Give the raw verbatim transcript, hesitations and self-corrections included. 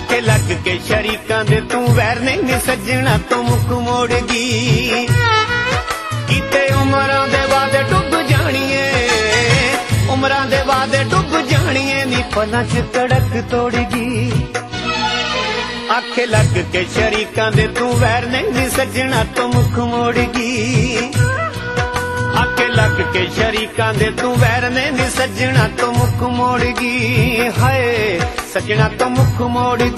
आखे लग के शरीकां दे तू वैर नहीं नी सजना तो मुख मोड़ गई किते उमरां दे वादे डुब जाणीए उमरां दे वादे डुब जाणीए नी पलां च तड़क तोड़ गई आखे लग के शरीकां दे तू वैर नहीं नी सजना तो मुख मोड़ गई आखे लग के शरीकां दे तू वैर नहीं नी सजना तो मुख मोड़ गई हाय सजना तो मुख मोड़